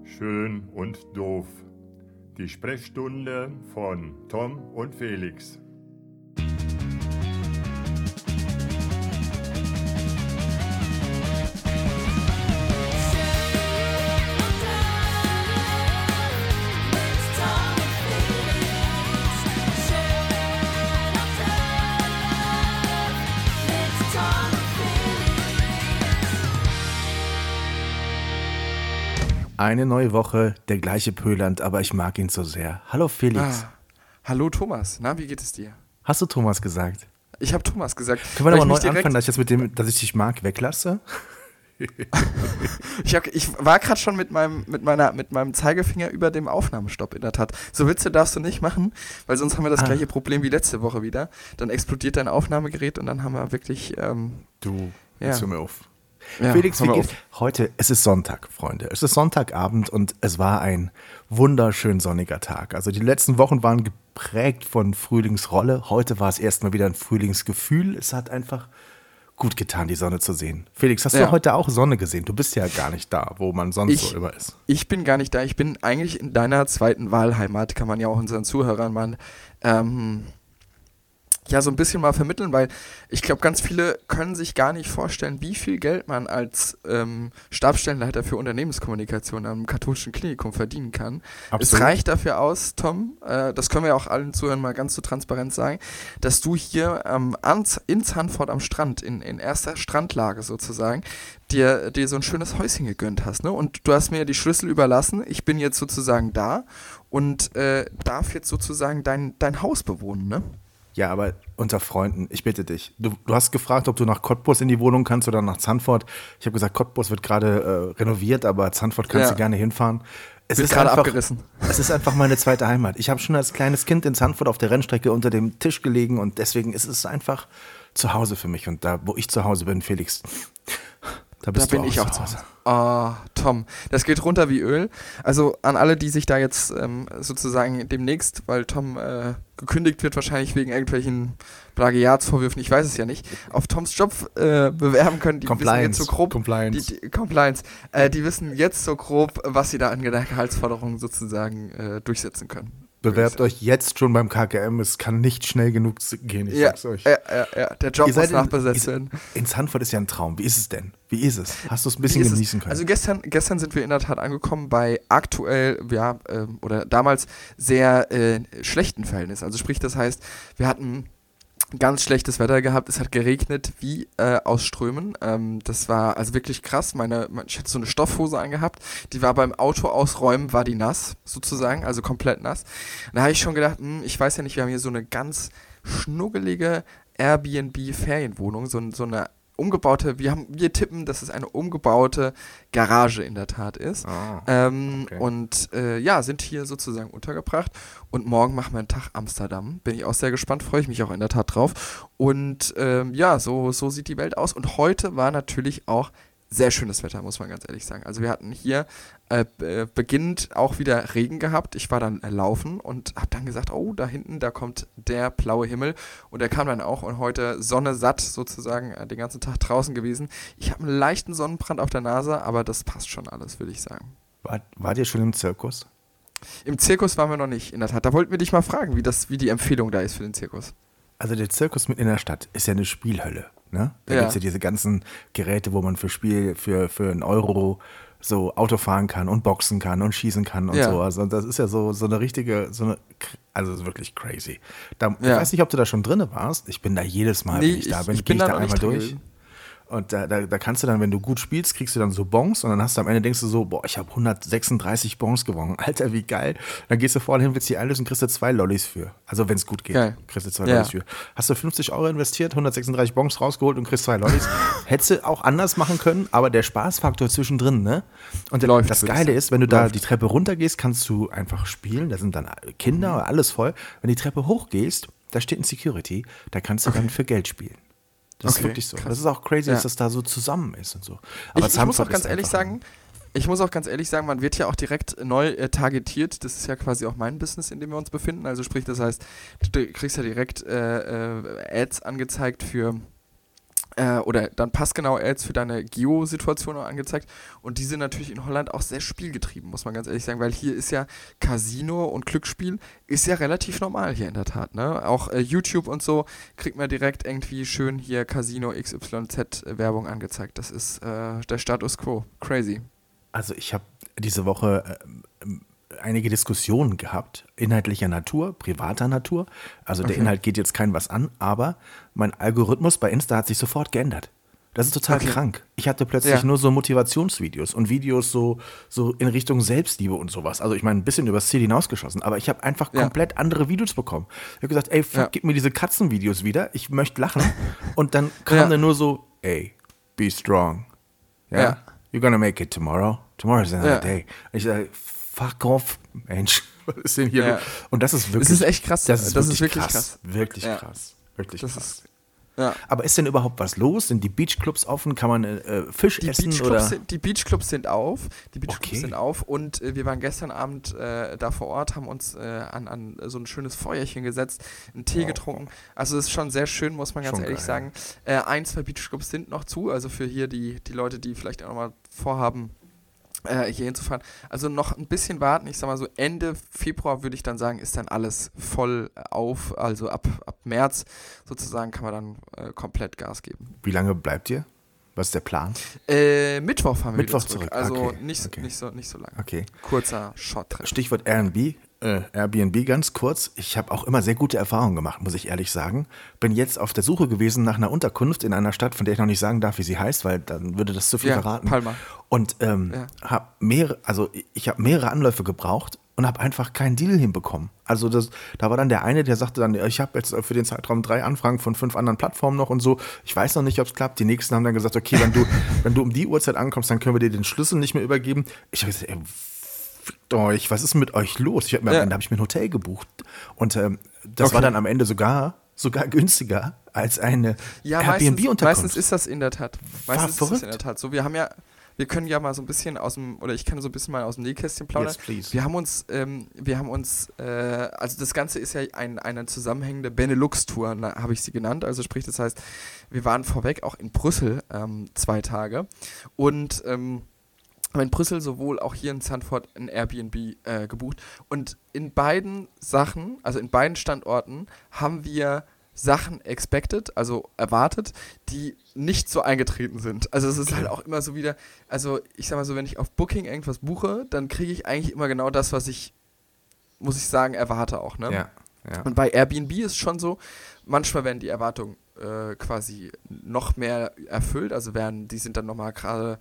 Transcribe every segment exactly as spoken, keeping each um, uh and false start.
Schön und doof. Die Sprechstunde von Tom und Felix. Eine neue Woche, der gleiche Pöland, aber ich mag ihn so sehr. Hallo Felix. Ah, hallo Thomas, na, wie geht es dir? Hast du Thomas gesagt? Ich habe Thomas gesagt. Können wir weil doch mal ich neu mich direkt- anfangen, dass ich jetzt mit dem, dass ich dich mag, weglasse? Ich, hab, ich war gerade schon mit meinem, mit, meiner, mit meinem Zeigefinger über dem Aufnahmestopp in der Tat. So Witze darfst du nicht machen, weil sonst haben wir das Ah. gleiche Problem wie letzte Woche wieder. Dann explodiert dein Aufnahmegerät und dann haben wir wirklich... Ähm, Du, Ja. jetzt hör mir auf. ja, Felix, hör wie mal geht's? auf. Heute, es ist Sonntag, Freunde. Es ist Sonntagabend und es war ein wunderschön sonniger Tag. Also die letzten Wochen waren geprägt von Frühlingsrolle. Heute war es erstmal wieder ein Frühlingsgefühl. Es hat einfach gut getan, die Sonne zu sehen. Felix, hast Ja. du heute auch Sonne gesehen? Du bist ja gar nicht da, wo man sonst Ich- so immer ist. Ich bin gar nicht da, ich bin eigentlich in deiner zweiten Wahlheimat, kann man ja auch unseren Zuhörern mal ähm, ja so ein bisschen mal vermitteln, weil ich glaube, ganz viele können sich gar nicht vorstellen, wie viel Geld man als ähm, Stabsstellenleiter für Unternehmenskommunikation am katholischen Klinikum verdienen kann. Es Absolut. reicht dafür aus, Tom, äh, das können wir ja auch allen Zuhörern mal ganz so transparent sagen, dass du hier ähm, an, in Zandvoort am Strand, in, in erster Strandlage sozusagen, dir, dir so ein schönes Häuschen gegönnt hast, ne? Und du hast mir die Schlüssel überlassen, ich bin jetzt sozusagen da und äh, darf jetzt sozusagen dein, dein Haus bewohnen, ne? Ja, aber unter Freunden, ich bitte dich. Du, du hast gefragt, ob du nach Cottbus in die Wohnung kannst oder nach Zandvoort. Ich habe gesagt, Cottbus wird gerade äh, renoviert, aber Zandvoort kannst Ja. du gerne hinfahren. Es Wird ist gerade einfach, abgerissen. Es ist einfach meine zweite Heimat. Ich habe schon als kleines Kind in Zandvoort auf der Rennstrecke unter dem Tisch gelegen und deswegen ist es einfach zu Hause für mich. Und da, wo ich zu Hause bin, Felix, da Da bist bin du ich auch zu Hause. Ah, Tom, das geht runter wie Öl. Also an alle, die sich da jetzt ähm, sozusagen demnächst, weil Tom äh, gekündigt wird, wahrscheinlich wegen irgendwelchen Plagiatsvorwürfen, ich weiß es ja nicht, auf Toms Job äh, bewerben können, die wissen Compliance. jetzt so grob, Compliance. Die, die, Compliance, äh, die wissen jetzt so grob, was sie da an Gehaltsforderungen sozusagen äh, durchsetzen können. Bewerbt euch jetzt schon beim K K M. Es kann nicht schnell genug gehen, ich Ja, sag's euch. ja, ja, ja, der Job Ihr seid muss in- nachbesetzt ihr- werden. In Zandvoort ist ja ein Traum. Wie ist es denn? Wie ist es? Hast du es ein Wie bisschen ist es? genießen können? Also gestern, gestern sind wir in der Tat angekommen bei aktuell, ja, ähm, oder damals sehr äh, schlechten Verhältnissen. Also sprich, das heißt, wir hatten ganz schlechtes Wetter gehabt, es hat geregnet wie äh, aus Strömen. Ähm, das war also wirklich krass. Meine, mein- ich hatte so eine Stoffhose angehabt, die war beim Auto ausräumen, war die nass, sozusagen, also komplett nass. Und da habe ich schon gedacht, hm, ich weiß ja nicht, wir haben hier so eine ganz schnuggelige Airbnb-Ferienwohnung, so, ein- so eine umgebaute, wir haben, wir tippen, dass es eine umgebaute Garage in der Tat ist. Ah, Ähm, okay. Und äh, ja, sind hier sozusagen untergebracht. Und morgen machen wir einen Tag Amsterdam. Bin ich auch sehr gespannt, freue ich mich auch in der Tat drauf. Und ähm, ja, so, so sieht die Welt aus. Und heute war natürlich auch sehr schönes Wetter, muss man ganz ehrlich sagen. Also wir hatten hier äh, äh, beginnend auch wieder Regen gehabt. Ich war dann äh, laufen und habe dann gesagt, oh, da hinten, da kommt der blaue Himmel. Und der kam dann auch und heute Sonne satt sozusagen äh, den ganzen Tag draußen gewesen. Ich habe einen leichten Sonnenbrand auf der Nase, aber das passt schon alles, würde ich sagen. War, wart ihr schon im Zirkus? Im Zirkus waren wir noch nicht, in der Tat. Da wollten wir dich mal fragen, wie, das, wie die Empfehlung da ist für den Zirkus. Also der Zirkus mitten in der Stadt ist ja eine Spielhölle. Ne? Da Ja. gibt es ja diese ganzen Geräte, wo man für Spiel, für, für einen Euro so Auto fahren kann und boxen kann und schießen kann und Ja. so. Also das ist ja so, so eine richtige, so eine, also es ist wirklich crazy. Da, Ich Ja. weiß nicht, ob du da schon drin warst. Ich bin da jedes Mal, Nee, wenn ich da ich- bin, ich gehe bin ich da da noch einmal nicht drin durch. gewesen. Und da, da, da kannst du dann, wenn du gut spielst, kriegst du dann so Bons und dann hast du am Ende denkst du so, boah, ich habe hundertsechsunddreißig Bons gewonnen. Alter, wie geil. Dann gehst du vorne hin, willst die einlösen, kriegst du zwei Lollis für. Also wenn es gut geht, Geil. kriegst du zwei Ja. Lollis für. Hast du fünfzig Euro investiert, hundertsechsunddreißig Bons rausgeholt und kriegst zwei Lollis. Hättest du auch anders machen können, aber der Spaßfaktor zwischendrin, ne? Und Läuft, das würde ich Geile sagen. ist, wenn du da Läuft. die Treppe runtergehst, kannst du einfach spielen. Da sind dann Kinder, alles voll. Wenn du die Treppe hochgehst, da steht ein Security, da kannst du dann für Geld spielen. Das ist Okay, wirklich so. krass. Das ist auch crazy, Ja. dass das da so zusammen ist und so. Ich, ich muss Zandvoort auch ganz ist ehrlich einfach- sagen, ich muss auch ganz ehrlich sagen, man wird ja auch direkt neu äh, targetiert. Das ist ja quasi auch mein Business, in dem wir uns befinden. Also sprich, das heißt, du kriegst ja direkt äh, äh, Ads angezeigt für Äh, oder dann passgenau Ads für deine Geo-Situation auch angezeigt. Und die sind natürlich in Holland auch sehr spielgetrieben, muss man ganz ehrlich sagen, weil hier ist ja Casino und Glücksspiel ist ja relativ normal hier in der Tat. Ne? Auch äh, YouTube und so kriegt man direkt irgendwie schön hier Casino X Y Z Werbung angezeigt. Das ist äh, der Status Quo. Crazy. Also ich habe diese Woche äh, einige Diskussionen gehabt, inhaltlicher Natur, privater Natur. Also der Okay. Inhalt geht jetzt kein was an, aber mein Algorithmus bei Insta hat sich sofort geändert. Das ist total Okay. krank. Ich hatte plötzlich Ja. nur so Motivationsvideos und Videos so, so in Richtung Selbstliebe und sowas. Also ich meine, ein bisschen übers Ziel hinausgeschossen, aber ich habe einfach Ja. komplett andere Videos bekommen. Ich habe gesagt, ey, fuck, Ja. gib mir diese Katzenvideos wieder, ich möchte lachen. Und dann kam Ja. dann nur so, ey, be strong. Ja? Ja. You're gonna make it tomorrow. Tomorrow's another Ja. day. Und ich sage, fuck off, Mensch. Was ist denn hier? Ja. los? Und das ist wirklich. Es ist echt krass. Das ist Das wirklich, ist wirklich krass. krass. Wirklich Ja. krass. Wirklich Das krass. ist, ja. Aber ist denn überhaupt was los? Sind die Beachclubs offen? Kann man äh, Fisch Die essen? Beachclubs, Oder? sind, die Beachclubs sind auf. Die Beachclubs Okay. sind auf und äh, wir waren gestern Abend äh, da vor Ort, haben uns äh, an, an so ein schönes Feuerchen gesetzt, einen Tee Oh. getrunken. Also es ist schon sehr schön, muss man ganz Schon ehrlich geil. sagen. Äh, ein, zwei Beachclubs sind noch zu, also für hier die, die Leute, die vielleicht auch nochmal vorhaben, äh, hier hinzufahren. Also noch ein bisschen warten. Ich sag mal so Ende Februar würde ich dann sagen, ist dann alles voll auf. Also ab, ab März sozusagen kann man dann äh, komplett Gas geben. Wie lange bleibt ihr? Was ist der Plan? Äh, Mittwoch fahren wir Mittwoch wieder zurück. zurück, Also okay, nicht, okay. nicht, so, nicht so lange. Okay. Kurzer Short-Trip. Stichwort Airbnb. Äh, Airbnb ganz kurz. Ich habe auch immer sehr gute Erfahrungen gemacht, muss ich ehrlich sagen. Bin jetzt auf der Suche gewesen nach einer Unterkunft in einer Stadt, von der ich noch nicht sagen darf, wie sie heißt, weil dann würde das zu viel Ja, verraten. Palma. Und ähm, Ja. habe mehrere, also ich habe mehrere Anläufe gebraucht und habe einfach keinen Deal hinbekommen. Also das, da war dann der eine, der sagte dann, ja, ich habe jetzt für den Zeitraum drei Anfragen von fünf anderen Plattformen noch und so. Ich weiß noch nicht, ob es klappt. Die nächsten haben dann gesagt, okay, wenn du, wenn du um die Uhrzeit ankommst, dann können wir dir den Schlüssel nicht mehr übergeben. Ich habe gesagt, ey, fickt euch, was ist mit euch los? Ich hab mir, Ja. Am Ende habe ich mir ein Hotel gebucht. Und ähm, das Okay. war dann am Ende sogar, sogar günstiger als eine Ja, meistens, Airbnb-Unterkunft. meistens ist das in der Tat. Meistens ist das verrückt. in der Tat so. Wir haben ja, wir können ja mal so ein bisschen aus dem, oder ich kann so ein bisschen mal aus dem Nähkästchen plaudern. Yes, please. Wir haben uns, ähm, wir haben uns, äh, also das Ganze ist ja ein, eine zusammenhängende Benelux-Tour, na, habe ich sie genannt. Also sprich, das heißt, wir waren vorweg auch in Brüssel ähm, zwei Tage und ähm, haben in Brüssel sowohl auch hier in Zandvoort ein Airbnb äh, gebucht. Und in beiden Sachen, also in beiden Standorten, haben wir Sachen expected, also erwartet, die nicht so eingetreten sind. Also es ist halt auch immer so wieder, also ich sag mal so, wenn ich auf Booking irgendwas buche, dann kriege ich eigentlich immer genau das, was ich, muss ich sagen, erwarte auch. Ne? Ja, ja. Und bei Airbnb ist schon so, manchmal werden die Erwartungen äh, quasi noch mehr erfüllt, also werden, die sind dann nochmal gerade,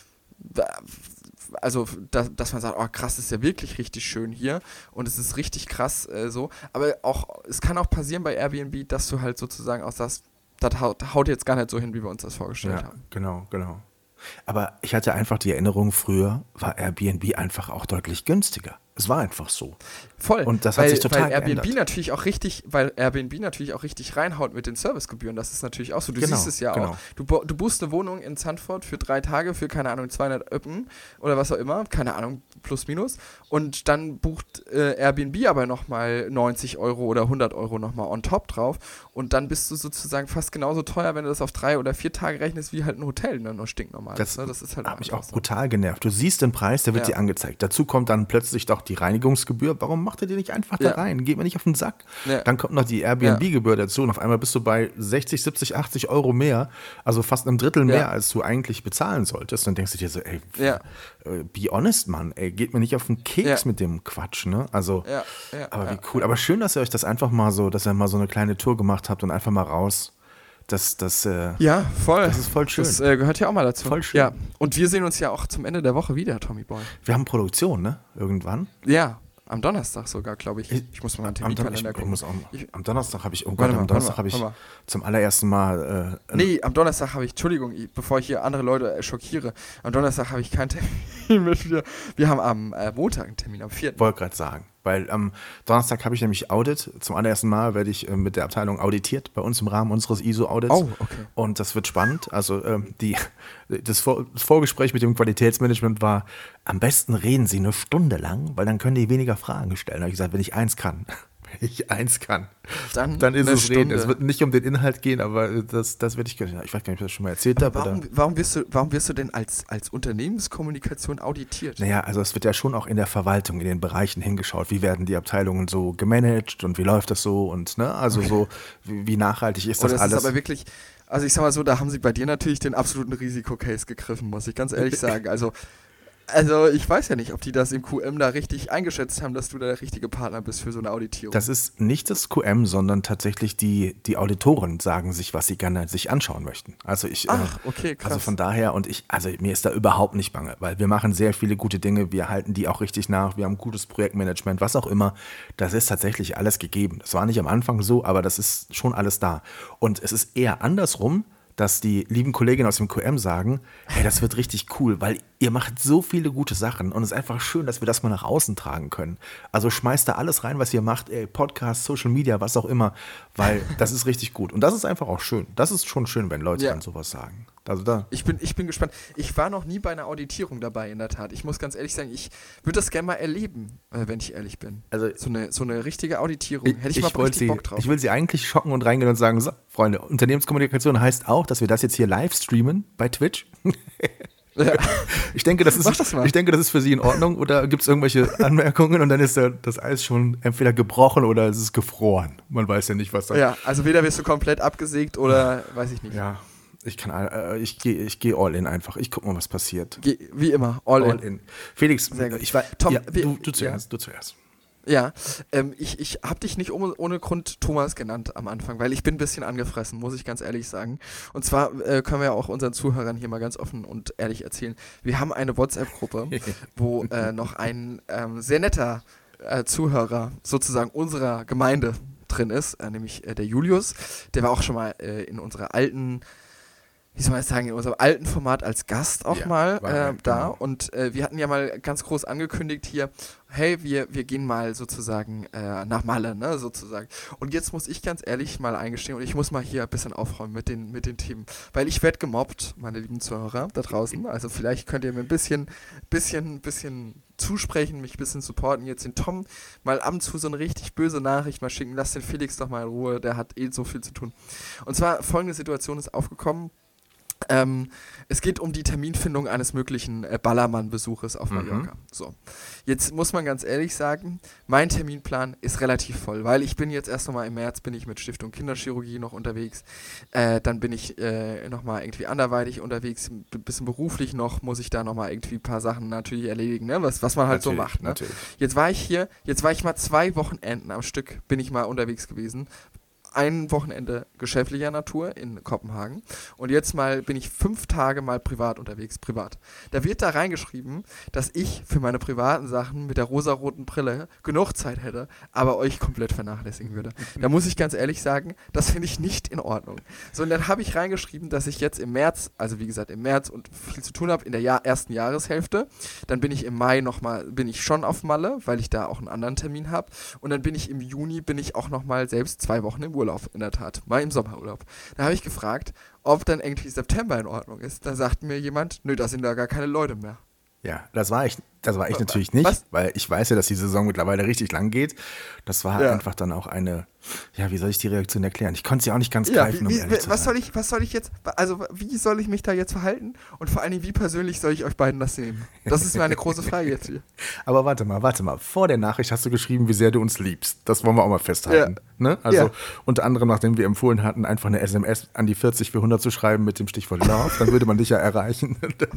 also dass, dass man sagt, oh krass, das ist ja wirklich richtig schön hier und es ist richtig krass äh, so, aber auch, es kann auch passieren bei Airbnb, dass du halt sozusagen auch sagst, das haut, haut jetzt gar nicht so hin, wie wir uns das vorgestellt Ja, haben. genau, genau. Aber ich hatte einfach die Erinnerung, früher war Airbnb einfach auch deutlich günstiger. Es war einfach so. Voll. Und das hat weil, sich total weil Airbnb geändert. natürlich auch richtig, weil Airbnb natürlich auch richtig reinhaut mit den Servicegebühren. Das ist natürlich auch so. Du Genau, siehst es ja genau. auch. Du, bu- du buchst eine Wohnung in Zandvoort für drei Tage für, keine Ahnung, zweihundert Öppen oder was auch immer. Keine Ahnung, plus minus. Und dann bucht äh, Airbnb aber nochmal neunzig Euro oder hundert Euro nochmal on top drauf. Und dann bist du sozusagen fast genauso teuer, wenn du das auf drei oder vier Tage rechnest, wie halt ein Hotel, ne? Nur stinknormal. Das, ne? Das ist halt hat mich einfach auch so. brutal genervt. Du siehst den Preis, der wird Ja. dir angezeigt. Dazu kommt dann plötzlich doch die Reinigungsgebühr. Warum macht ihr die nicht einfach Ja. da rein? Geht mir nicht auf den Sack. Ja. Dann kommt noch die Airbnb-Gebühr dazu und auf einmal bist du bei sechzig, siebzig, achtzig Euro mehr, also fast einem Drittel mehr, Ja. als du eigentlich bezahlen solltest. Und dann denkst du dir so, ey, Ja. äh, be honest, Mann, ey, geht mir nicht auf den Keks Ja. mit dem Quatsch, ne? Also, Ja, ja, aber ja. wie cool. Aber schön, dass ihr euch das einfach mal so, dass ihr mal so eine kleine Tour gemacht habt und einfach mal raus. Das, das, äh, Ja, voll. Das ist voll schön. Das äh, gehört ja auch mal dazu. Voll schön. Ja. Und wir sehen uns ja auch zum Ende der Woche wieder, Tommy Boy. wir haben Produktion, ne? Irgendwann. Ja, am Donnerstag sogar, glaube ich. Ich muss mal meinen Am, Don ich, Terminkalender ich gucken. muss auch, Ich- am Donnerstag habe ich, oh Gott, Warte mal, am Donnerstag warte habe mal, ich warte zum allerersten Mal äh, Nee, am Donnerstag habe ich, Entschuldigung, ich- bevor ich hier andere Leute äh, schockiere, am Donnerstag habe ich keinen Termin mit dir. Wir haben am äh, Montag einen Termin, am vierten wollte gerade sagen. Weil am Donnerstag habe ich nämlich Audit. Zum allerersten Mal werde ich äh, mit der Abteilung auditiert bei uns im Rahmen unseres I S O-Audits. Oh, okay. Und das wird spannend. Also ähm, die, das, Vor das Vorgespräch mit dem Qualitätsmanagement war, am besten reden Sie eine Stunde lang, weil dann können die weniger Fragen stellen. Da habe ich gesagt, wenn ich eins kann, ich eins kann, Dann, dann ist eine es reden. Stunde. Es wird nicht um den Inhalt gehen, aber das, das werde ich, ich weiß gar nicht, ob ich das schon mal erzählt habe. Warum, Oder? warum, wirst du, warum wirst du denn als, als Unternehmenskommunikation auditiert? Naja, also es wird ja schon auch in der Verwaltung, in den Bereichen hingeschaut, wie werden die Abteilungen so gemanagt und wie läuft das so und ne, also so, wie, wie nachhaltig ist das Oder alles? ist aber wirklich, also ich sag mal so, da haben sie bei dir natürlich den absoluten Risikocase gegriffen, muss ich ganz ehrlich sagen. Also, also ich weiß ja nicht, ob die das im Q M da richtig eingeschätzt haben, dass du da der richtige Partner bist für so eine Auditierung. Das ist nicht das Q M, sondern tatsächlich die, die Auditoren sagen sich, was sie gerne sich anschauen möchten. Also ich, Ach, äh, okay, krass. also von daher und ich, also mir ist da überhaupt nicht bange, weil wir machen sehr viele gute Dinge, wir halten die auch richtig nach, wir haben gutes Projektmanagement, was auch immer. Das ist tatsächlich alles gegeben. Das war nicht am Anfang so, aber das ist schon alles da. Und es ist eher andersrum, dass die lieben Kolleginnen aus dem Q M sagen, hey, das wird richtig cool, weil ihr macht so viele gute Sachen und es ist einfach schön, dass wir das mal nach außen tragen können. Also schmeißt da alles rein, was ihr macht, ey, Podcast, Social Media, was auch immer, weil das ist richtig gut. Und das ist einfach auch schön. Das ist schon schön, wenn Leute Ja. dann sowas sagen. Also da. Ich bin, ich bin gespannt. Ich war noch nie bei einer Auditierung dabei, in der Tat. Ich muss ganz ehrlich sagen, ich würde das gerne mal erleben, äh, wenn ich ehrlich bin. Also So eine, so eine richtige Auditierung. Hätte ich, mal wollte richtig sie, Bock drauf. ich will sie eigentlich schocken und reingehen und sagen, so, Freunde, Unternehmenskommunikation heißt auch, dass wir das jetzt hier live streamen bei Twitch. Ja. Ich denke, das ist, Mach das mal. ich denke, das ist für Sie in Ordnung oder gibt es irgendwelche Anmerkungen und dann ist der, das Eis schon entweder gebrochen oder es ist gefroren. Man weiß ja nicht, was da Ja, also weder wirst du komplett abgesägt oder weiß ich nicht. Ja, ich kann, äh, ich gehe ich geh all in einfach. Ich guck mal, was passiert. Ge wie immer, all, in. Felix, Sehr gut. ich war, Tom, ja, wir- du, du ja. zuerst, du zuerst. Ja, ähm, ich, ich habe dich nicht ohne, ohne Grund Thomas genannt am Anfang, weil ich bin ein bisschen angefressen, muss ich ganz ehrlich sagen. Und zwar äh, können wir ja auch unseren Zuhörern hier mal ganz offen und ehrlich erzählen. Wir haben eine WhatsApp-Gruppe, wo äh, noch ein ähm, sehr netter äh, Zuhörer sozusagen unserer Gemeinde drin ist, äh, nämlich äh, der Julius. Der war auch schon mal äh, in unserer alten, wie soll man das sagen, in unserem alten Format als Gast auch Ja, mal war er, äh, da. genau. Und äh, wir hatten ja mal ganz groß angekündigt hier, hey, wir, wir gehen mal sozusagen äh, nach Malle, ne, sozusagen. Und jetzt muss ich ganz ehrlich mal eingestehen und ich muss mal hier ein bisschen aufräumen mit den, mit den Themen. Weil ich werde gemobbt, meine lieben Zuhörer da draußen. Also vielleicht könnt ihr mir ein bisschen, bisschen, bisschen zusprechen, mich ein bisschen supporten. Jetzt den Tom mal ab und zu so eine richtig böse Nachricht mal schicken. Lass den Felix doch mal in Ruhe, der hat eh so viel zu tun. Und zwar, folgende Situation ist aufgekommen. Ähm, es geht um die Terminfindung eines möglichen äh, Ballermann-Besuches auf Mallorca. So. Jetzt muss man ganz ehrlich sagen, mein Terminplan ist relativ voll, weil ich bin jetzt erst nochmal im März bin ich mit Stiftung Kinderchirurgie noch unterwegs, äh, dann bin ich äh, nochmal irgendwie anderweitig unterwegs, ein bisschen beruflich noch, muss ich da nochmal irgendwie ein paar Sachen natürlich erledigen, ne? was, was man halt so Natürlich, macht. Ne? natürlich. Jetzt war ich hier, jetzt war ich mal zwei Wochenenden am Stück, bin ich mal unterwegs gewesen. Ein Wochenende geschäftlicher Natur in Kopenhagen und jetzt mal bin ich fünf Tage mal privat unterwegs, privat. Da wird da reingeschrieben, dass ich für meine privaten Sachen mit der rosaroten Brille genug Zeit hätte, aber euch komplett vernachlässigen würde. Da muss ich ganz ehrlich sagen, das finde ich nicht in Ordnung. So, und dann habe ich reingeschrieben, dass ich jetzt im März, also wie gesagt im März und viel zu tun habe in der Jahr, ersten Jahreshälfte, dann bin ich im Mai nochmal, bin ich schon auf Malle, weil ich da auch einen anderen Termin habe und dann bin ich im Juni, bin ich auch nochmal selbst zwei Wochen im Urlaub, in der Tat, mal im Sommerurlaub. Da habe ich gefragt, ob dann irgendwie September in Ordnung ist. Da sagt mir jemand, nö, da sind da gar keine Leute mehr. Ja, das war ich, das war ich natürlich nicht, Was? weil ich weiß ja, dass die Saison mittlerweile richtig lang geht. Das war Ja. einfach dann auch eine, ja, wie soll ich die Reaktion erklären? Ich konnte sie auch nicht ganz Ja, greifen, wie, um wie, ehrlich zu was sein. soll ich, was soll ich jetzt, also wie soll ich mich da jetzt verhalten und vor allem, wie persönlich soll ich euch beiden das nehmen? Das ist meine große Frage jetzt hier. Aber warte mal, warte mal. Vor der Nachricht hast du geschrieben, wie sehr du uns liebst. Das wollen wir auch mal festhalten. Ne? Also Ja. unter anderem, nachdem wir empfohlen hatten, einfach eine S M S an die vierzig vierhundert zu schreiben mit dem Stichwort Love, dann würde man dich ja erreichen.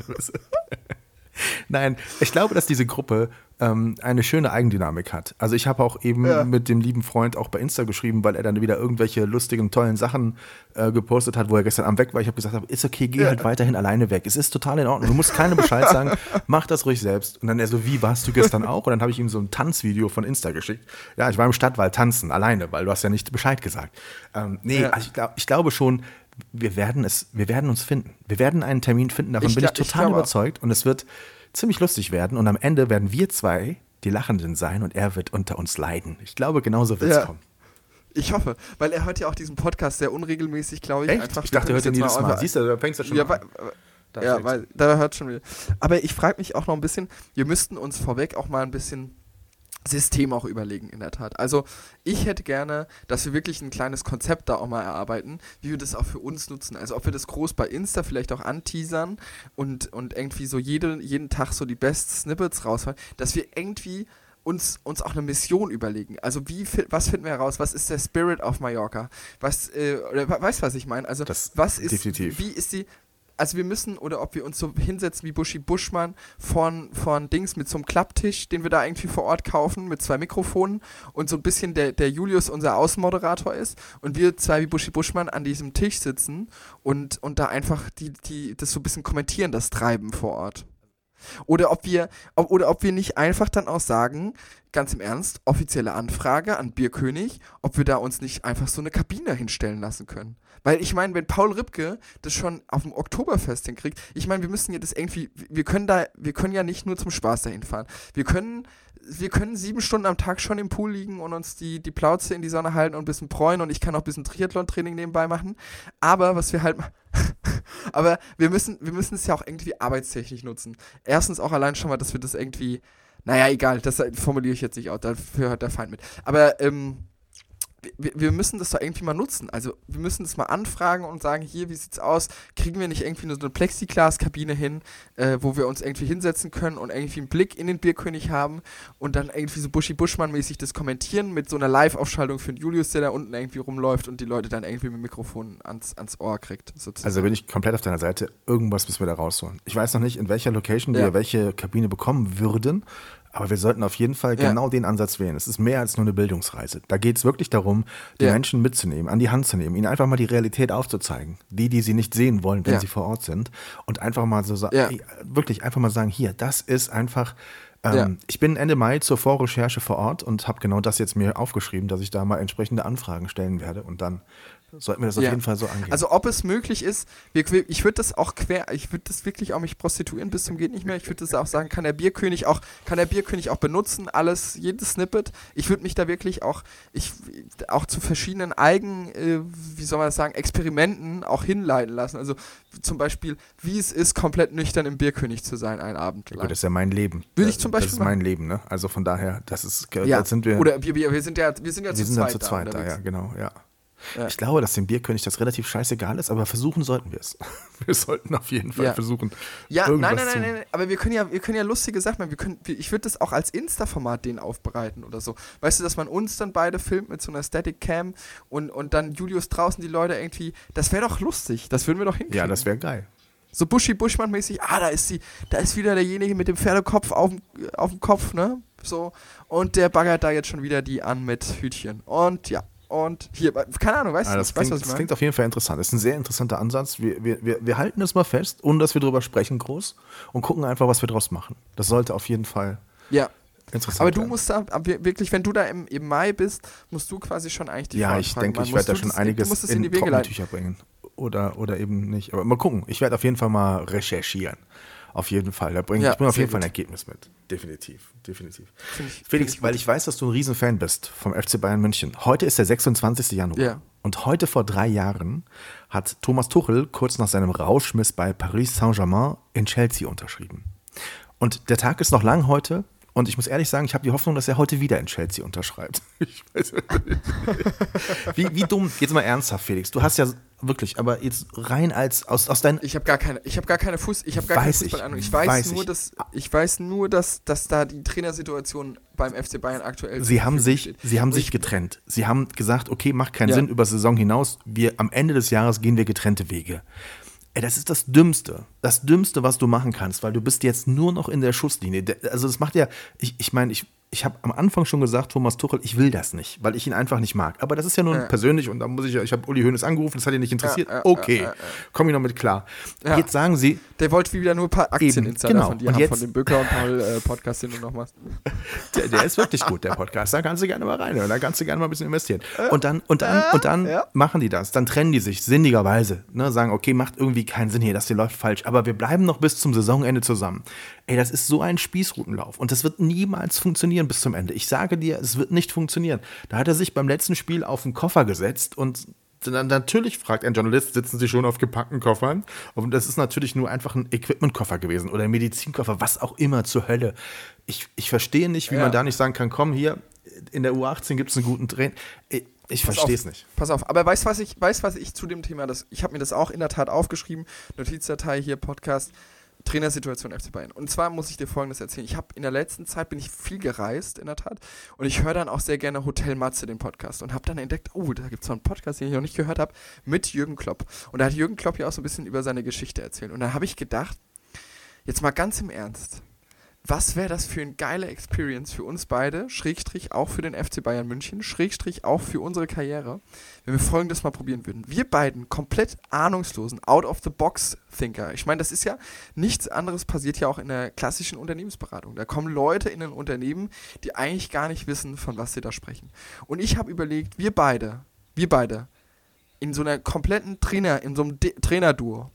Nein, ich glaube, dass diese Gruppe ähm, eine schöne Eigendynamik hat. Also ich habe auch eben Ja. mit dem lieben Freund auch bei Insta geschrieben, weil er dann wieder irgendwelche lustigen, tollen Sachen äh, gepostet hat, wo er gestern Abend weg war. Ich habe gesagt, ist okay, geh Ja. halt weiterhin alleine weg. Es ist total in Ordnung. Du musst keinem Bescheid sagen, mach das ruhig selbst. Und dann er so, wie, warst du gestern auch? Und dann habe ich ihm so ein Tanzvideo von Insta geschickt. Ja, ich war im Stadtwald tanzen, alleine, weil du hast ja nicht Bescheid gesagt. Ähm, nee, Ja. also ich, glaub, ich glaube schon, wir werden es, wir werden uns finden. Wir werden einen Termin finden, davon Ich bin ich gla- ich total glaube auch. überzeugt. Und es wird ziemlich lustig werden. Und am Ende werden wir zwei die Lachenden sein und er wird unter uns leiden. Ich glaube, genauso wird es Ja. kommen. Ich hoffe, weil er hört ja auch diesen Podcast sehr unregelmäßig, glaube ich. Echt? Einfach, Ich dachte, er hört ihn jetzt jedes Mal. einfach- Siehst du, da fängst du schon Ja, an. weil, Da ja fängst du. weil da hört schon wieder. Aber ich frage mich auch noch ein bisschen, wir müssten uns vorweg auch mal ein bisschen System auch überlegen, in der Tat. Also ich hätte gerne, dass wir wirklich ein kleines Konzept da auch mal erarbeiten, wie wir das auch für uns nutzen. Also ob wir das groß bei Insta vielleicht auch anteasern und, und irgendwie so jede, jeden Tag so die Best Snippets rausfallen, dass wir irgendwie uns, uns auch eine Mission überlegen. Also wie, was finden wir heraus? Was ist der Spirit auf Mallorca? Was, äh, oder weißt du, was ich meine? Also Das was ist, definitiv. wie ist die... Also wir müssen, oder ob wir uns so hinsetzen wie Buschi Buschmann von, von Dings mit so einem Klapptisch, den wir da irgendwie vor Ort kaufen, mit zwei Mikrofonen und so ein bisschen der, der Julius unser Außenmoderator ist und wir zwei wie Buschi Buschmann an diesem Tisch sitzen und, und da einfach die, die, das so ein bisschen kommentieren, das Treiben vor Ort. Oder ob wir, ob, oder ob wir nicht einfach dann auch sagen, ganz im Ernst, offizielle Anfrage an Bierkönig, ob wir da uns nicht einfach so eine Kabine hinstellen lassen können. Weil ich meine, wenn Paul Ripke das schon auf dem Oktoberfest hinkriegt, ich meine, wir müssen ja das irgendwie, wir können da, wir können ja nicht nur zum Spaß dahin fahren. Wir können, wir können sieben Stunden am Tag schon im Pool liegen und uns die, die Plauze in die Sonne halten und ein bisschen bräunen und ich kann auch ein bisschen Triathlon-Training nebenbei machen. Aber was wir halt aber wir müssen, wir müssen es ja auch irgendwie arbeitstechnisch nutzen. Erstens auch allein schon mal, dass wir das irgendwie, naja, egal, das formuliere ich jetzt nicht aus, dafür hört der Feind mit. Aber, ähm, wir, wir müssen das doch irgendwie mal nutzen. Also wir müssen das mal anfragen und sagen, hier, wie sieht's aus? Kriegen wir nicht irgendwie nur so eine Plexiglas-Kabine hin, äh, wo wir uns irgendwie hinsetzen können und irgendwie einen Blick in den Bierkönig haben und dann irgendwie so Buschi-Buschmann-mäßig das kommentieren mit so einer Live-Aufschaltung für den Julius, der da unten irgendwie rumläuft und die Leute dann irgendwie mit dem Mikrofon ans, ans Ohr kriegt, sozusagen. Also bin ich komplett auf deiner Seite. Irgendwas müssen wir da rausholen. Ich weiß noch nicht, in welcher Location Ja. wir welche Kabine bekommen würden, aber wir sollten auf jeden Fall Ja. genau den Ansatz wählen. Es ist mehr als nur eine Bildungsreise. Da geht es wirklich darum, die Ja. Menschen mitzunehmen, an die Hand zu nehmen, ihnen einfach mal die Realität aufzuzeigen. Die, die sie nicht sehen wollen, wenn Ja. sie vor Ort sind. Und einfach mal so sagen, Ja. wirklich einfach mal sagen, hier, das ist einfach... Ähm, Ja. Ich bin Ende Mai zur Vorrecherche vor Ort und habe genau das jetzt mir aufgeschrieben, dass ich da mal entsprechende Anfragen stellen werde. Und dann sollten wir das auf Ja. jeden Fall so angehen. Also ob es möglich ist, wir, ich würde das auch quer, ich würde das wirklich auch mich prostituieren bis zum geht nicht mehr. Ich würde das auch sagen, kann der Bierkönig auch, kann der Bierkönig auch benutzen, alles, jedes Snippet. Ich würde mich da wirklich auch, ich auch zu verschiedenen Eigen, äh, wie soll man das sagen, Experimenten auch hinleiten lassen. Also zum Beispiel, wie es ist, komplett nüchtern im Bierkönig zu sein, einen Abend Ja, lang. gut, das ist ja mein Leben. Würde ich zum Beispiel Das ist mein Leben, ne? Also von daher, das ist, ja. das sind wir. Oder wir, wir, wir sind ja, wir sind ja wir zu sind zweit dann zu zweit da, unterwegs. ja, genau, ja. Ja. Ich glaube, dass dem Bierkönig das relativ scheißegal ist, aber versuchen sollten wir es. Wir sollten auf jeden Fall Ja. versuchen. Ja, irgendwas nein, nein, zu- nein, nein, aber wir können ja, wir können ja lustige Sachen machen. Wir können, wir, ich würde das auch als Insta-Format den aufbereiten oder so. Weißt du, dass man uns dann beide filmt mit so einer Static-Cam und, und dann Julius draußen die Leute irgendwie, das wäre doch lustig, das würden wir doch hinkriegen. Ja, das wäre geil. So Buschi-Buschmann-mäßig, ah, da ist sie, da ist wieder derjenige mit dem Pferdekopf auf dem, auf dem Kopf, ne, so, und der baggert da jetzt schon wieder die an mit Hütchen und ja. Und hier, keine Ahnung, weißt Ah, du, das weißt, klingt, was ich das meine? klingt auf jeden Fall interessant. Das ist ein sehr interessanter Ansatz. Wir, wir, wir, wir halten es mal fest, ohne dass wir drüber sprechen groß und gucken einfach, was wir draus machen. Das sollte auf jeden Fall Ja. interessant Aber du werden. musst da, ab- wirklich, wenn du da im, im Mai bist, musst du quasi schon eigentlich die Ja, ich Voranfrage denke, machen. ich werde da Musst du schon das- einiges du musst es in, in die Wege leiten. Trockentücher bringen. Oder, oder eben nicht. Aber mal gucken. Ich werde auf jeden Fall mal recherchieren. Auf jeden Fall. Da bring, Ja, ich bringe auf sehr jeden Fall ein gut. Ergebnis mit. Definitiv. Definitiv. Find ich- find Felix, ich weil gut. ich weiß, dass du ein Riesenfan bist vom F C Bayern München. Heute ist der sechsundzwanzigster Januar. Ja. Und heute vor drei Jahren hat Thomas Tuchel kurz nach seinem Rauschmiss bei Paris Saint-Germain in Chelsea unterschrieben. Und der Tag ist noch lang heute. Und ich muss ehrlich sagen, ich habe die Hoffnung, dass er heute wieder in Chelsea unterschreibt. Ich weiß nicht. Wie, wie dumm, jetzt mal ernsthaft, Felix. Du hast ja wirklich, aber jetzt rein als aus, aus deinen. Ich habe gar keine, ich habe gar keine Fuß, ich habe gar keine Weiß ich, Fußballahnung. Ich weiß, weiß nur, ich. dass ich weiß nur, dass, dass da die Trainersituation beim F C Bayern aktuell Sie zur haben Verfügung sich, steht. sie haben Und sich ich, getrennt. Sie haben gesagt, okay, macht keinen Ja. Sinn über Saison hinaus. Wir am Ende des Jahres gehen wir getrennte Wege. Ey, das ist das Dümmste. Das Dümmste, was du machen kannst, weil du bist jetzt nur noch in der Schusslinie. Der- Also das macht ja, ich, ich meine, ich, ich habe am Anfang schon gesagt, Thomas Tuchel, ich will das nicht, weil ich ihn einfach nicht mag. Aber das ist ja nur Ja. persönlich und da muss ich ja, ich habe Uli Hoeneß angerufen, das hat ihn nicht interessiert. Ja, ja, okay, ja, ja, ja. komm ich noch mit klar. Ja. Jetzt sagen sie, der wollte wieder nur ein paar Aktieninsider genau. von dir Und haben, jetzt- von dem Böcker und Paul äh, Podcast, den du noch machst. Der, der ist wirklich gut, der Podcast. Da kannst du gerne mal rein, da kannst du gerne mal ein bisschen investieren. Und dann, und dann, und dann ja. machen die das. Dann trennen die sich sinnigerweise. Ne, sagen, okay, macht irgendwie keinen Sinn hier, das hier läuft falsch. Aber wir bleiben noch bis zum Saisonende zusammen. Ey, das ist so ein Spießrutenlauf. Und das wird niemals funktionieren bis zum Ende. Ich sage dir, es wird nicht funktionieren. Da hat er sich beim letzten Spiel auf den Koffer gesetzt und dann natürlich fragt ein Journalist, sitzen Sie schon auf gepackten Koffern? Und das ist natürlich nur einfach ein Equipmentkoffer gewesen oder ein Medizinkoffer, was auch immer zur Hölle. Ich, ich verstehe nicht, wie Ja. man da nicht sagen kann, komm hier, in der U achtzehn gibt es einen guten Trainer. Ich, ich verstehe es nicht. Pass auf, aber weißt du, was ich, weißt, was ich zu dem Thema, das, ich habe mir das auch in der Tat aufgeschrieben, Notizdatei hier, Podcast, Trainersituation F C Bayern. Und zwar muss ich dir Folgendes erzählen. Ich habe in der letzten Zeit bin ich viel gereist, in der Tat. Und ich höre dann auch sehr gerne Hotel Matze, den Podcast. Und habe dann entdeckt, oh, da gibt es noch einen Podcast, den ich noch nicht gehört habe, mit Jürgen Klopp. Und da hat Jürgen Klopp ja auch so ein bisschen über seine Geschichte erzählt. Und da habe ich gedacht, jetzt mal ganz im Ernst, was wäre das für eine geile Experience für uns beide, Schrägstrich auch für den F C Bayern München, Schrägstrich auch für unsere Karriere, wenn wir Folgendes mal probieren würden. Wir beiden komplett ahnungslosen, out-of-the-box-Thinker. Ich meine, das ist ja nichts anderes, passiert ja auch in der klassischen Unternehmensberatung. Da kommen Leute in ein Unternehmen, die eigentlich gar nicht wissen, von was sie da sprechen. Und ich habe überlegt, wir beide, wir beide, in so einer kompletten Trainer, in so einem De- Trainerduo,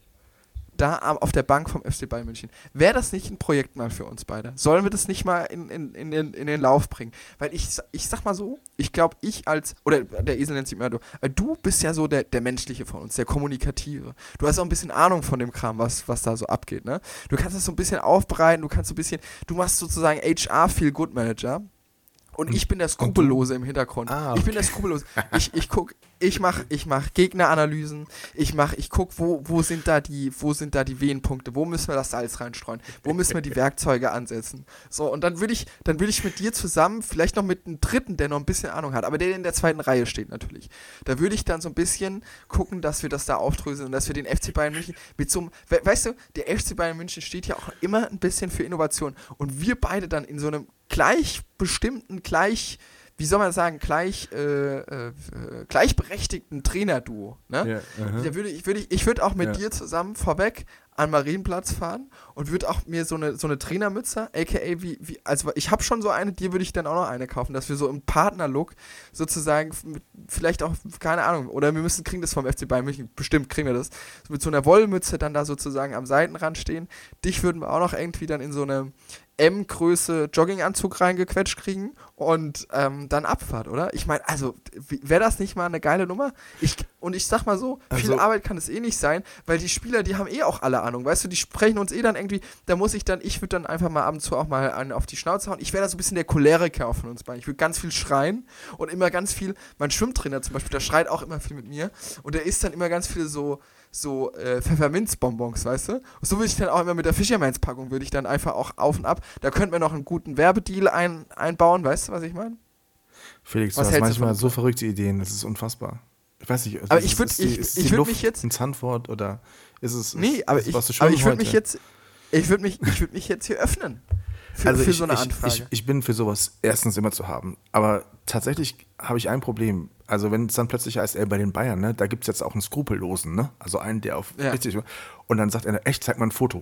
da auf der Bank vom F C Bayern München. Wäre das nicht ein Projekt mal für uns beide? Sollen wir das nicht mal in, in, in, den, in den Lauf bringen? Weil ich, ich sag mal so, ich glaube, ich als, oder der Esel nennt sich immer du, weil du bist ja so der, der Menschliche von uns, der Kommunikative. Du hast auch ein bisschen Ahnung von dem Kram, was, was da so abgeht, ne? Du kannst das so ein bisschen aufbereiten, du kannst so ein bisschen, du machst sozusagen H R-Feel-Good-Manager. Und ich bin der Skrupellose im Hintergrund. Ah, okay. Ich bin der Skrupellose. Ich, ich guck, ich mach, ich mach Gegneranalysen. Ich mach, ich guck, wo, wo sind da die, wo sind da die Wehenpunkte? Wo müssen wir das Salz reinstreuen? Wo müssen wir die Werkzeuge ansetzen? So, und dann würde ich, dann würde ich mit dir zusammen, vielleicht noch mit einem Dritten, der noch ein bisschen Ahnung hat, aber der in der zweiten Reihe steht natürlich. Da würde ich dann so ein bisschen gucken, dass wir das da aufdröseln und dass wir den F C Bayern München mit so einem, we, weißt du, der F C Bayern München steht ja auch immer ein bisschen für Innovation. Und wir beide dann in so einem gleich bestimmten, gleich, wie soll man sagen, gleich äh, äh, gleichberechtigten Trainerduo. Ne? Ja, aha. Da würde ich, würde ich, ich würde auch mit Ja. dir zusammen vorweg an Marienplatz fahren und würde auch mir so eine, so eine Trainermütze, aka wie, wie, also ich habe schon so eine, dir würde ich dann auch noch eine kaufen, dass wir so im Partnerlook sozusagen, mit, vielleicht auch, keine Ahnung, oder wir müssen, kriegen das vom F C Bayern München, bestimmt kriegen wir das, so mit so einer Wollmütze dann da sozusagen am Seitenrand stehen. Dich würden wir auch noch irgendwie dann in so eine M-Größe Jogginganzug reingequetscht kriegen und ähm, dann Abfahrt, oder? Ich meine, also, wäre das nicht mal eine geile Nummer? Ich, und ich sag mal so, viel Also- Arbeit kann es eh nicht sein, weil die Spieler, die haben eh auch alle Ahnung, weißt du, die sprechen uns eh dann irgendwie, da muss ich dann, ich würde dann einfach mal ab und zu auch mal einen auf die Schnauze hauen. Ich wäre da so ein bisschen der Choleriker auch von uns beiden. Ich würde ganz viel schreien und immer ganz viel, mein Schwimmtrainer zum Beispiel, der schreit auch immer viel mit mir und der isst dann immer ganz viel so, so äh, Pfefferminzbonbons, weißt du? Und so würde ich dann auch immer mit der Fischermanns-Packung, würde ich dann einfach auch auf und ab, da könnten wir noch einen guten Werbedeal ein, einbauen, weißt du, was ich meine? Felix, du Was hast hältst du manchmal von- so verrückte Ideen, das ist unfassbar. Ich weiß nicht, Aber ist- ich würd- ist die- ich- ist ich die würd Luft mich jetzt- ins Handwort oder ist es Nee, ist, aber ist, ich, warst du aber schwimmen ich würde mich heute? jetzt, ich würde mich, ich würde mich jetzt hier öffnen für, Also für ich, so eine ich, Anfrage. ich, ich bin für sowas erstens immer zu haben. Aber tatsächlich habe ich ein Problem. Also wenn es dann plötzlich heißt, ey, bei den Bayern, ne, da gibt es jetzt auch einen Skrupellosen, ne? Also einen, der auf Ja. richtig. Und dann sagt er, echt, zeig mal ein Foto.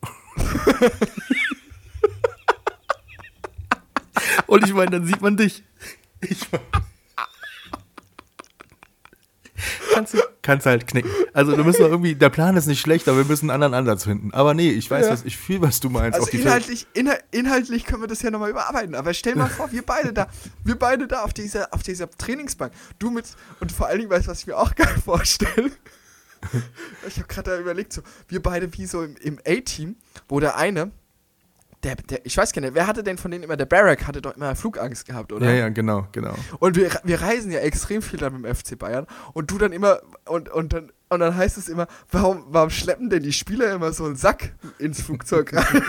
Und ich meine, dann sieht man dich. Ich mein, kannst, du, kannst halt knicken. Also du müssen irgendwie, der Plan ist nicht schlecht, aber wir müssen einen anderen Ansatz finden. Aber nee, ich weiß, Ja. was, ich fühle, was du meinst. Also Auch die inhaltlich, inhal- inhaltlich können wir das ja nochmal überarbeiten, aber stell mal vor, wir beide da, wir beide da auf dieser, auf dieser Trainingsbank, du mit, und vor allen Dingen, weißt du, was ich mir auch geil vorstelle? Ich habe gerade da überlegt, so, wir beide wie so im, im A-Team, wo der eine, der, der, ich weiß gar nicht, wer hatte denn von denen immer, der Barack hatte doch immer Flugangst gehabt, oder? Ja, ja, genau, genau. Und wir, wir reisen ja extrem viel dann mit dem F C Bayern und du dann immer, und, und, dann, und dann heißt es immer, warum, warum schleppen denn die Spieler immer so einen Sack ins Flugzeug rein?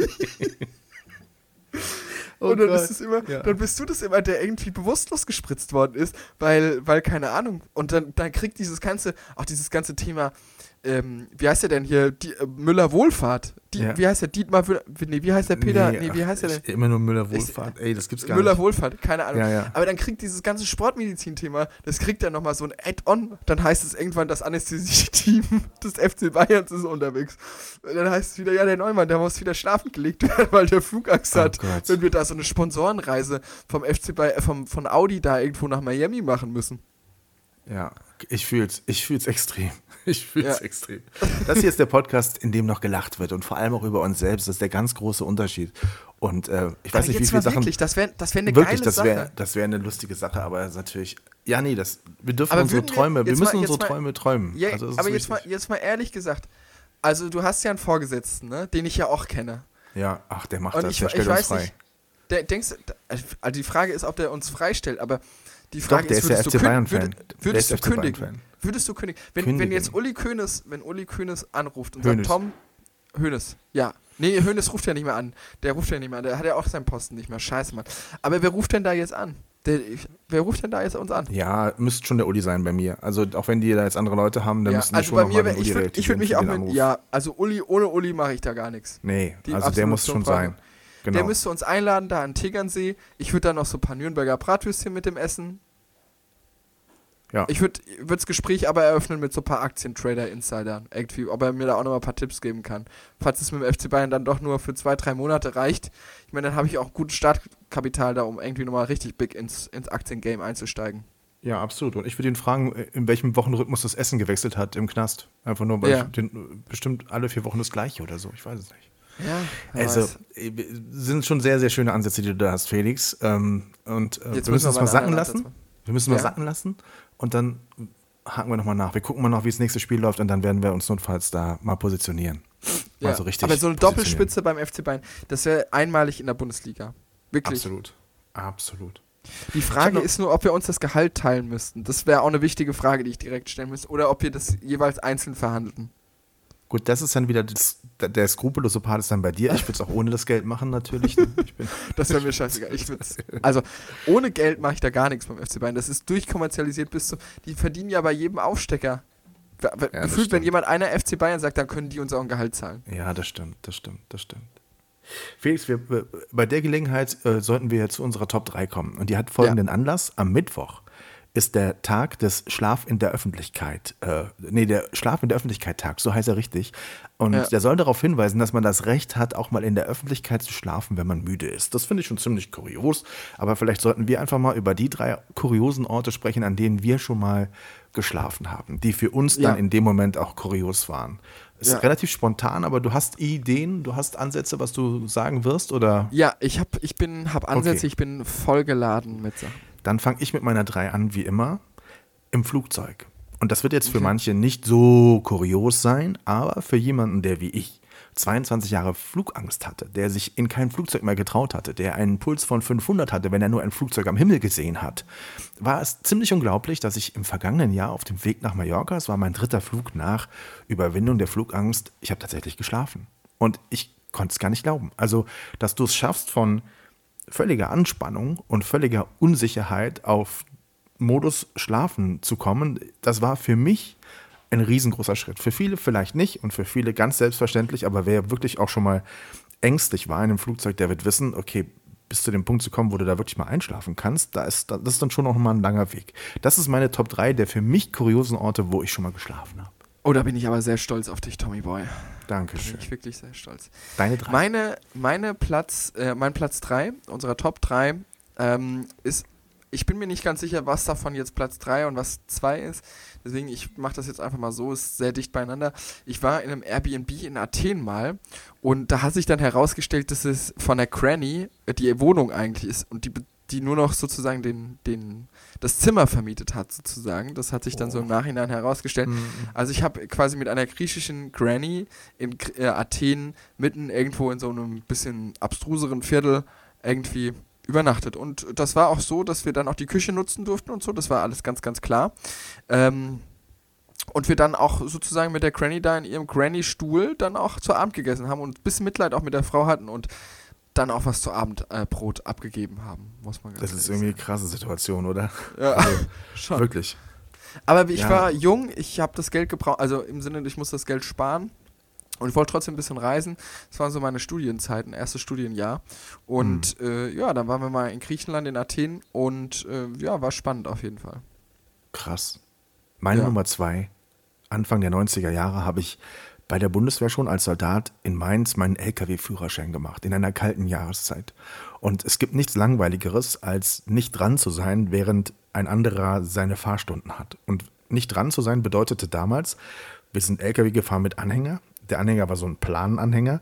Oh und dann Gott, ist es immer, ja. dann bist du das immer, der irgendwie bewusstlos gespritzt worden ist, weil, weil keine Ahnung. Und dann, dann kriegt dieses ganze, auch dieses ganze Thema, ähm, wie heißt der denn hier, die, äh, Müller Wohlfahrt. Die, Ja. Wie heißt der Dietmar, Wö- nee, wie heißt der Peter, nee, wie ach, heißt der denn? ich- Immer nur Müller-Wohlfahrt. Ey, das gibt's gar Müller nicht. Wohlfahrt, keine Ahnung. Ja, ja. Aber dann kriegt dieses ganze Sportmedizin-Thema, das kriegt dann nochmal so ein Add-on. Dann heißt es irgendwann, das Anästhesie-Team des F C Bayerns ist unterwegs. Und dann heißt es wieder, ja, der Neumann, der muss wieder schlafen gelegt werden, weil der Flugangst Oh hat. Gott. Wenn wir da so eine Sponsorenreise vom F C Bay, äh, vom, von Audi da irgendwo nach Miami machen müssen. Ja, ich fühl's. Ich fühl's extrem. Ich fühl's Ja. extrem. Das hier ist der Podcast, in dem noch gelacht wird und vor allem auch über uns selbst. Das ist der ganz große Unterschied. Und äh, ich weiß aber nicht, wie jetzt viele mal Sachen. wirklich, das wäre das wär eine Wirklich, geile das Sache. wäre das wär eine lustige Sache, aber es ist natürlich. Ja, nee, das, wir dürfen Aber unsere würden wir- Träume, wir jetzt müssen mal- jetzt unsere mal- Träume träumen. Ja, Also das ist aber jetzt mal, wichtig. jetzt mal ehrlich gesagt, also du hast ja einen Vorgesetzten, ne, den ich ja auch kenne. Ja, ach, der macht Und das, ich, der ich stellt uns weiß frei. nicht, der, denkst du, also die Frage ist, ob der uns freistellt, aber die Frage Doch, der ist, ist ja würdest F du C Bayern kündigen, Fan. würd, Der würdest ist du F C Bayern kündigen? Fan. Würdest du kündigen? Wenn, Kündigen. wenn jetzt Uli Könes, wenn Uli Könes anruft und Hoeneß. sagt, Tom, Hönes, ja. Nee, Hönes ruft ja nicht mehr an. Der ruft ja nicht mehr an. Der hat ja auch seinen Posten nicht mehr. Scheiße, Mann. Aber wer ruft denn da jetzt an? Der, ich, wer ruft denn da jetzt uns an? Ja, müsste schon der Uli sein bei mir. Also auch wenn die da jetzt andere Leute haben, dann Ja, müssen die also schon bei noch mir, mal wär, den Uli ich würde ich würd reaktivieren mich für auch den mit, Anruf. ja, also Uli, ohne Uli mache ich da gar nichts. Nee, Die also der absolute muss schon Top-Frage. sein. Genau. Der müsste uns einladen, da an Tegernsee. Ich würde da noch so ein paar Nürnberger Bratwürstchen mit dem essen. ja. Ich würde das Gespräch aber eröffnen mit so ein paar Aktientrader-Insidern. Irgendwie, ob er mir da auch noch mal ein paar Tipps geben kann. Falls es mit dem F C Bayern dann doch nur für zwei, drei Monate reicht. Ich meine, dann habe ich auch gutes Startkapital da, um irgendwie nochmal richtig big ins, ins Aktiengame einzusteigen. Ja, absolut. Und ich würde ihn fragen, in welchem Wochenrhythmus das Essen gewechselt hat im Knast. Einfach nur, weil Ja. ich den, bestimmt alle vier Wochen das Gleiche oder so. Ich weiß es nicht. Ja, wer Also, weiß. äh, sind schon sehr, sehr schöne Ansätze, die du da hast, Felix. Ähm, und äh, Jetzt wir müssen es wir mal einen sacken anderen lassen. Ansatz Wir müssen mal Ja. sacken lassen. Und dann haken wir nochmal nach. Wir gucken mal noch, wie das nächste Spiel läuft. Und dann werden wir uns notfalls da mal positionieren. Mal Ja. so richtig Aber so eine positionieren. Doppelspitze beim F C Bayern, das wäre einmalig in der Bundesliga. Wirklich. Absolut. Absolut. Die Ich hab Frage noch- ist nur, ob wir uns das Gehalt teilen müssten. Das wäre auch eine wichtige Frage, die ich direkt stellen müsste. Oder ob wir das jeweils einzeln verhandeln. Gut, das ist dann wieder das, der skrupellose Part ist dann bei dir. Ich würde es auch ohne das Geld machen, natürlich. Ich bin, Das wäre mir scheißegal. Ich würd's, also ohne Geld mache ich da gar nichts beim F C Bayern. Das ist durchkommerzialisiert bis zu. Die verdienen ja bei jedem Aufstecker. W- w- das Gefühlt, wenn stimmt. jemand einer F C Bayern sagt, dann können die uns auch ein Gehalt zahlen. ja, das stimmt, das stimmt, das stimmt. Felix, wir, wir- bei der Gelegenheit äh, sollten wir zu unserer Top drei kommen. Und die hat folgenden Anlass. Am Mittwoch ist der Tag des Schlaf in der Öffentlichkeit. Äh, nee, der Schlaf in der Öffentlichkeit Tag, so heißt er richtig. Und Ja. der soll darauf hinweisen, dass man das Recht hat, auch mal in der Öffentlichkeit zu schlafen, wenn man müde ist. Das finde ich schon ziemlich kurios. Aber vielleicht sollten wir einfach mal über die drei kuriosen Orte sprechen, an denen wir schon mal geschlafen haben, die für uns dann Ja. in dem Moment auch kurios waren. Ist Ja. relativ spontan, aber du hast Ideen, du hast Ansätze, was du sagen wirst, oder? Ja, ich hab, ich bin, hab Ansätze, Okay. ich bin vollgeladen mit Sachen. Dann fange ich mit meiner drei an, wie immer, im Flugzeug. Und das wird jetzt für Okay. manche nicht so kurios sein, aber für jemanden, der wie ich zweiundzwanzig Jahre Flugangst hatte, der sich in kein Flugzeug mehr getraut hatte, der einen Puls von fünfhundert hatte, wenn er nur ein Flugzeug am Himmel gesehen hat, war es ziemlich unglaublich, dass ich im vergangenen Jahr auf dem Weg nach Mallorca, es war mein dritter Flug nach Überwindung der Flugangst, ich habe tatsächlich geschlafen. Und ich konnte es gar nicht glauben. Also, dass du es schaffst, von völliger Anspannung und völliger Unsicherheit auf Modus Schlafen zu kommen, das war für mich ein riesengroßer Schritt. Für viele vielleicht nicht und für viele ganz selbstverständlich, aber wer wirklich auch schon mal ängstlich war in einem Flugzeug, der wird wissen, okay, bis zu dem Punkt zu kommen, wo du da wirklich mal einschlafen kannst, da ist, das ist dann schon noch mal ein langer Weg. Das ist meine Top drei der für mich kuriosen Orte, wo ich schon mal geschlafen habe. Oh, da bin ich aber sehr stolz auf dich, Tommy Boy. Da bin Dankeschön. ich wirklich sehr stolz. Deine drei. Meine, meine Platz, äh, mein Platz drei, unserer Top drei, ähm, ist, ich bin mir nicht ganz sicher, was davon jetzt Platz drei und was zwei ist. Deswegen, ich mache das jetzt einfach mal so, ist sehr dicht beieinander. Ich war in einem Airbnb in Athen mal und da hat sich dann herausgestellt, dass es von der Granny äh, die Wohnung eigentlich ist und die, be- die nur noch sozusagen den, den, das Zimmer vermietet hat sozusagen. Das hat sich dann so im Nachhinein herausgestellt. Mhm. Also ich habe quasi mit einer griechischen Granny in Gr- äh, Athen mitten irgendwo in so einem bisschen abstruseren Viertel irgendwie übernachtet. Und das war auch so, dass wir dann auch die Küche nutzen durften und so. Das war alles ganz, ganz klar. Ähm, und wir dann auch sozusagen mit der Granny da in ihrem Granny-Stuhl dann auch zu Abend gegessen haben und ein bisschen Mitleid auch mit der Frau hatten und dann auch was zu Abendbrot äh, abgegeben haben, muss man ganz Das ist ehrlich irgendwie eine krasse Situation, oder? sagen. Ja, Also, schon. wirklich. Aber ich Ja. war jung, ich habe das Geld gebraucht, also im Sinne, ich muss das Geld sparen und ich wollte trotzdem ein bisschen reisen. Das waren so meine Studienzeiten, erstes Studienjahr. Und äh, ja, dann waren wir mal in Griechenland, in Athen und äh, ja, war spannend auf jeden Fall. Krass. Meine Ja. Nummer zwei, Anfang der neunziger Jahre, habe ich bei der Bundeswehr schon als Soldat in Mainz meinen L K W-Führerschein gemacht, in einer kalten Jahreszeit. Und es gibt nichts Langweiligeres, als nicht dran zu sein, während ein anderer seine Fahrstunden hat. Und nicht dran zu sein bedeutete damals, wir sind L K W gefahren mit Anhänger. Der Anhänger war so ein Plananhänger.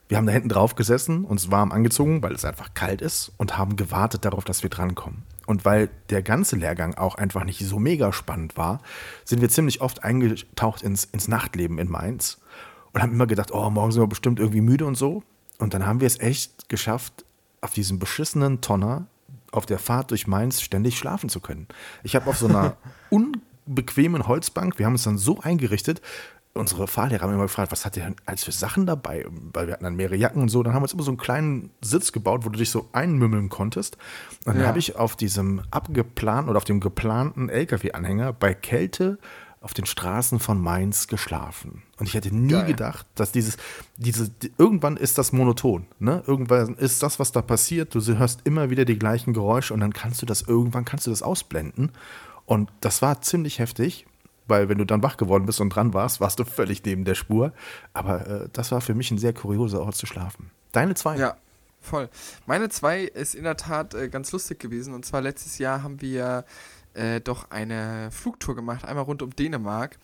Wir haben da hinten drauf gesessen, uns warm angezogen, weil es einfach kalt ist und haben gewartet darauf, dass wir drankommen. Und weil der ganze Lehrgang auch einfach nicht so mega spannend war, sind wir ziemlich oft eingetaucht ins, ins Nachtleben in Mainz und haben immer gedacht, oh, morgen sind wir bestimmt irgendwie müde und so. Und dann haben wir es echt geschafft, auf diesem beschissenen Tonner auf der Fahrt durch Mainz ständig schlafen zu können. Ich habe auf so einer unbequemen Holzbank, wir haben uns dann so eingerichtet, unsere Fahrlehrer haben immer gefragt, was hat ihr denn als für Sachen dabei? Weil wir hatten dann mehrere Jacken und so. Dann haben wir uns immer so einen kleinen Sitz gebaut, wo du dich so einmümmeln konntest. Und dann ja. habe ich auf diesem abgeplanten oder auf dem geplanten L K W-Anhänger bei Kälte auf den Straßen von Mainz geschlafen. Und ich hätte nie Geil. gedacht, dass dieses, diese, irgendwann ist das monoton. Ne? Irgendwann ist das, was da passiert. Du hörst immer wieder die gleichen Geräusche und dann kannst du das irgendwann kannst du das ausblenden. Und das war ziemlich heftig. Weil wenn du dann wach geworden bist und dran warst, warst du völlig neben der Spur. Aber äh, das war für mich ein sehr kurioser Ort zu schlafen. Deine zwei? Ja, voll. Meine zwei ist in der Tat äh, ganz lustig gewesen. Und zwar letztes Jahr haben wir äh, doch eine Flugtour gemacht, einmal rund um Dänemark.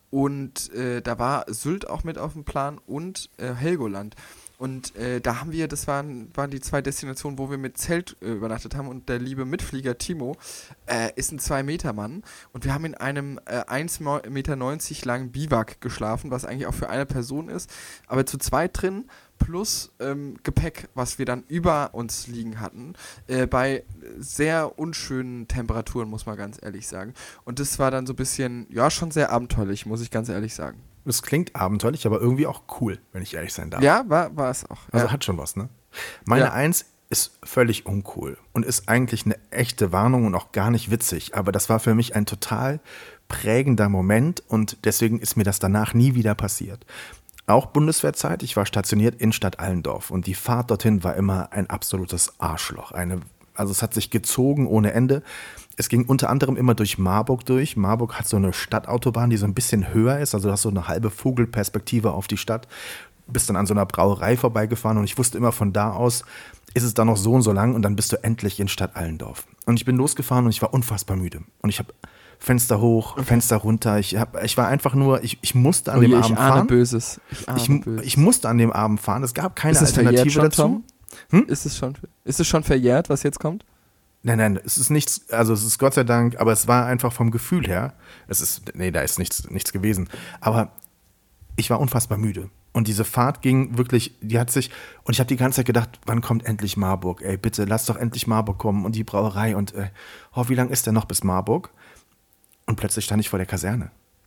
Und äh, da war Sylt auch mit auf dem Plan und äh, Helgoland. Und äh, da haben wir, das waren, waren die zwei Destinationen, wo wir mit Zelt äh, übernachtet haben. Und der liebe Mitflieger Timo äh, ist ein zwei Meter Mann. Und wir haben in einem äh, eins Komma neunzig Meter langen Biwak geschlafen, was eigentlich auch für eine Person ist. Aber zu zweit drin, plus ähm, Gepäck, was wir dann über uns liegen hatten. Äh, bei sehr unschönen Temperaturen, muss man ganz ehrlich sagen. Und das war dann so ein bisschen, ja, schon sehr abenteuerlich, muss ich ganz ehrlich sagen. Das klingt abenteuerlich, aber irgendwie auch cool, wenn ich ehrlich sein darf. Ja, war, war es auch. Also ja. hat schon was, ne? Meine ja. Eins ist völlig uncool und ist eigentlich eine echte Warnung und auch gar nicht witzig. Aber das war für mich ein total prägender Moment und deswegen ist mir das danach nie wieder passiert. Auch Bundeswehrzeit, ich war stationiert in Stadt Allendorf und die Fahrt dorthin war immer ein absolutes Arschloch. Eine, also es hat sich gezogen ohne Ende. Es ging unter anderem immer durch Marburg durch. Marburg hat so eine Stadtautobahn, die so ein bisschen höher ist. Also du hast so eine halbe Vogelperspektive auf die Stadt. Bist dann an so einer Brauerei vorbeigefahren und ich wusste immer, von da aus ist es dann noch so und so lang und dann bist du endlich in Stadt Allendorf. Und ich bin losgefahren und ich war unfassbar müde. Und ich habe Fenster hoch, okay. Fenster runter. Ich, hab, ich war einfach nur, ich, ich musste an oh je, dem Abend ich ahne fahren. Böses. Ich, ahne ich, Böses. ich musste an dem Abend fahren. Es gab keine ist es Alternative schon, dazu. Tom? Hm? Ist es schon, ist es schon verjährt, was jetzt kommt? Nein, nein, es ist nichts, also es ist Gott sei Dank, aber es war einfach vom Gefühl her, es ist, nee, da ist nichts, nichts gewesen, aber ich war unfassbar müde und diese Fahrt ging wirklich, die hat sich, und ich habe die ganze Zeit gedacht, wann kommt endlich Marburg, ey, bitte, lass doch endlich Marburg kommen und die Brauerei und, äh, oh, wie lang ist der noch bis Marburg? Und plötzlich stand ich vor der Kaserne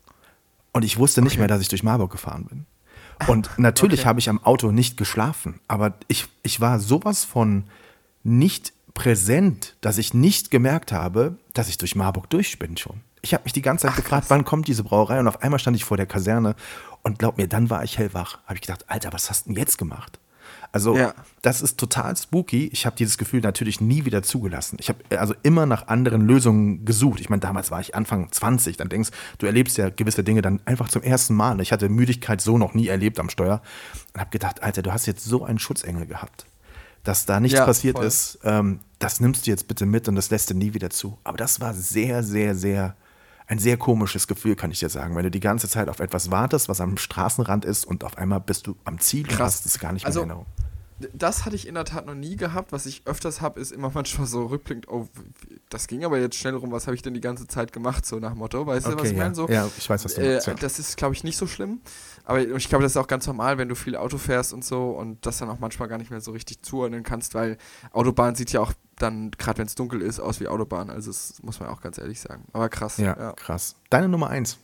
und ich wusste nicht okay. mehr, dass ich durch Marburg gefahren bin. Und natürlich okay. habe ich am Auto nicht geschlafen, aber ich, ich war sowas von nicht präsent, dass ich nicht gemerkt habe, dass ich durch Marburg durch bin schon. Ich habe mich die ganze Zeit Ach, gefragt, krass. wann kommt diese Brauerei? Und auf einmal stand ich vor der Kaserne und glaub mir, dann war ich hellwach. Habe ich gedacht, Alter, was hast du denn jetzt gemacht? Also ja. das ist total spooky. Ich habe dieses Gefühl natürlich nie wieder zugelassen. Ich habe also immer nach anderen Lösungen gesucht. Ich meine, damals war ich Anfang zwanzig. Dann denkst du, erlebst ja gewisse Dinge dann einfach zum ersten Mal. Ich hatte Müdigkeit so noch nie erlebt am Steuer und habe gedacht, Alter, du hast jetzt so einen Schutzengel gehabt. Dass da nichts ja, passiert voll. ist, ähm, das nimmst du jetzt bitte mit und das lässt du nie wieder zu. Aber das war sehr, sehr, sehr, ein sehr komisches Gefühl, kann ich dir sagen. Wenn du die ganze Zeit auf etwas wartest, was am Straßenrand ist und auf einmal bist du am Ziel und hast es gar nicht mehr also, in Erinnerung. Das hatte ich in der Tat noch nie gehabt. Was ich öfters habe, ist immer manchmal so rückblickend, oh, das ging aber jetzt schnell rum, was habe ich denn die ganze Zeit gemacht, so nach Motto. Weißt okay, du, was ich ja. meine? So, ja, ich weiß, was du meinst. Äh, ja. Das ist, glaube ich, nicht so schlimm. Aber ich glaube, das ist auch ganz normal, wenn du viel Auto fährst und so und das dann auch manchmal gar nicht mehr so richtig zuordnen kannst, weil Autobahn sieht ja auch dann, gerade wenn es dunkel ist, aus wie Autobahn. Also das muss man auch ganz ehrlich sagen. Aber krass. Ja, ja. krass. Deine Nummer eins?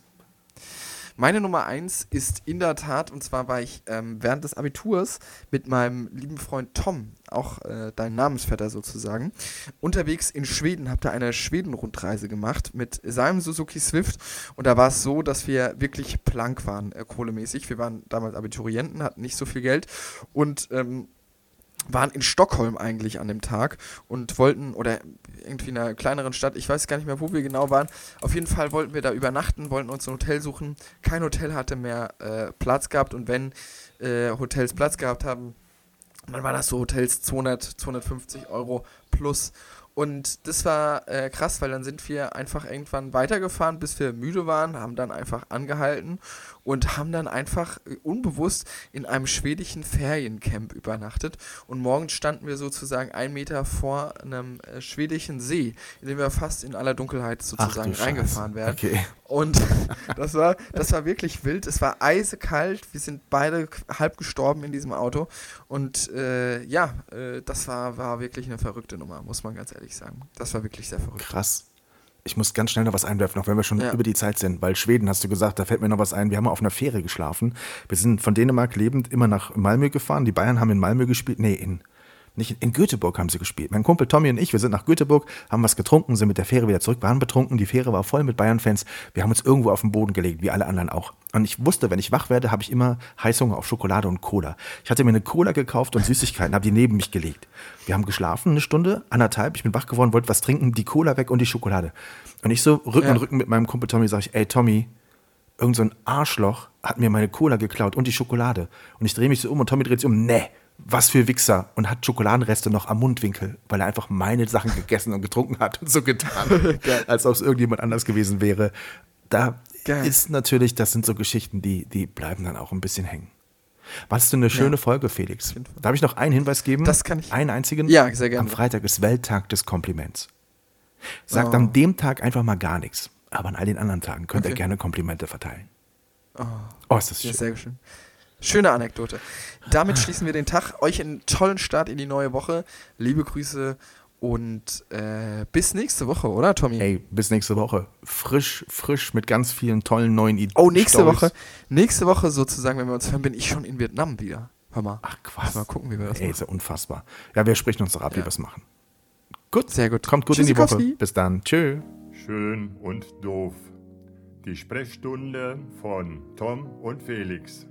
Meine Nummer eins ist in der Tat, und zwar war ich ähm, während des Abiturs mit meinem lieben Freund Tom, auch äh, dein Namensvetter sozusagen, unterwegs in Schweden, hab da eine Schweden-Rundreise gemacht mit seinem Suzuki Swift und da war es so, dass wir wirklich plank waren, äh, kohlemäßig. Wir waren damals Abiturienten, hatten nicht so viel Geld und ähm, waren in Stockholm eigentlich an dem Tag und wollten, oder irgendwie in einer kleineren Stadt, ich weiß gar nicht mehr, wo wir genau waren, auf jeden Fall wollten wir da übernachten, wollten uns ein Hotel suchen, kein Hotel hatte mehr äh, Platz gehabt und wenn äh, Hotels Platz gehabt haben, dann waren das so Hotels zweihundert, zweihundertfünfzig Euro plus Und das war äh, krass, weil dann sind wir einfach irgendwann weitergefahren, bis wir müde waren, haben dann einfach angehalten und haben dann einfach äh, unbewusst in einem schwedischen Feriencamp übernachtet. Und morgens standen wir sozusagen einen Meter vor einem äh, schwedischen See, in dem wir fast in aller Dunkelheit sozusagen Ach, reingefahren werden. Okay. Und das war, das war wirklich wild. Es war eisekalt. Wir sind beide halb gestorben in diesem Auto. Und äh, ja, äh, das war, war wirklich eine verrückte Nummer, muss man ganz ehrlich sagen. Das war wirklich sehr verrückt. Krass. Ich muss ganz schnell noch was einwerfen, auch wenn wir schon Ja. über die Zeit sind, weil Schweden, hast du gesagt, da fällt mir noch was ein. Wir haben auf einer Fähre geschlafen. Wir sind von Dänemark lebend immer nach Malmö gefahren. Die Bayern haben in Malmö gespielt. Nee, in, nicht in, in Göteborg haben sie gespielt. Mein Kumpel Tommy und ich, wir sind nach Göteborg, haben was getrunken, sind mit der Fähre wieder zurück, waren betrunken. Die Fähre war voll mit Bayern-Fans. Wir haben uns irgendwo auf den Boden gelegt, wie alle anderen auch. Und ich wusste, wenn ich wach werde, habe ich immer Heißhunger auf Schokolade und Cola. Ich hatte mir eine Cola gekauft und Süßigkeiten, habe die neben mich gelegt. Wir haben geschlafen eine Stunde, anderthalb. Ich bin wach geworden, wollte was trinken, die Cola weg und die Schokolade. Und ich so Rücken Ja. an Rücken mit meinem Kumpel Tommy, sage ich, ey Tommy, irgend so ein Arschloch hat mir meine Cola geklaut und die Schokolade. Und ich drehe mich so um und Tommy dreht sich um, ne, was für Wichser. Und hat Schokoladenreste noch am Mundwinkel, weil er einfach meine Sachen gegessen und getrunken hat und so getan, als ob es irgendjemand anders gewesen wäre. Da Geil. ist natürlich, das sind so Geschichten, die, die bleiben dann auch ein bisschen hängen. Was für eine schöne Ja. Folge, Felix. jeden Fall. Darf ich noch einen Hinweis geben? Das kann ich- Einen einzigen? Ja, sehr gerne. Am Freitag ist Welttag des Kompliments. Sagt Oh. an dem Tag einfach mal gar nichts. Aber an all den anderen Tagen könnt ihr Okay. gerne Komplimente verteilen. Oh. Oh, ist das Ja, schön. sehr schön. Schöne Anekdote. Damit schließen wir den Tag. Euch einen tollen Start in die neue Woche. Liebe Grüße und äh, bis nächste Woche, oder Tommy? Ey, bis nächste Woche. Frisch, frisch mit ganz vielen tollen neuen Ideen. Oh, nächste Woche. Nächste Woche sozusagen, wenn wir uns hören, bin ich schon in Vietnam wieder. Hör mal. Ach, Quatsch. Mal gucken, wie wir das Ey, machen. ist ja unfassbar. Ja, wir sprechen uns doch ab, wie Ja. wir es machen. Gut. Sehr gut. Kommt gut in die Woche. Tschüssikowski. Bis dann. Tschö. Schön und doof. Die Sprechstunde von Tom und Felix.